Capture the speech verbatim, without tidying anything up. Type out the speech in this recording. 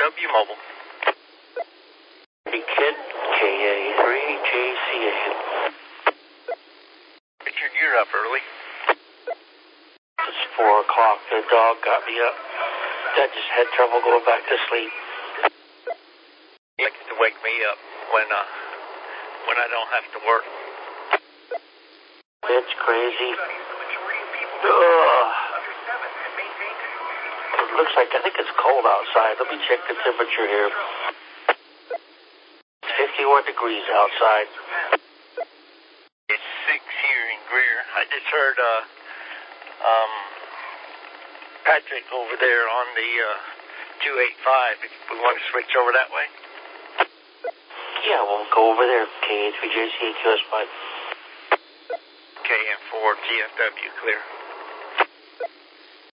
W Mobile. Hey kid, K A three J C A. Richard, you're up early. It's four o'clock. The dog got me up. Dad just had trouble going back to sleep. He likes to wake me up when uh when I don't have to work. It's crazy. Ugh. It looks like, I think it's cold outside. Let me check the temperature here. It's fifty-one degrees outside. It's six here in Greer. I just heard uh um Patrick over there on the uh two eighty-five. If we want to switch over that way. Yeah, we'll go over there. K A three J C A Q S five. K M four G F W clear.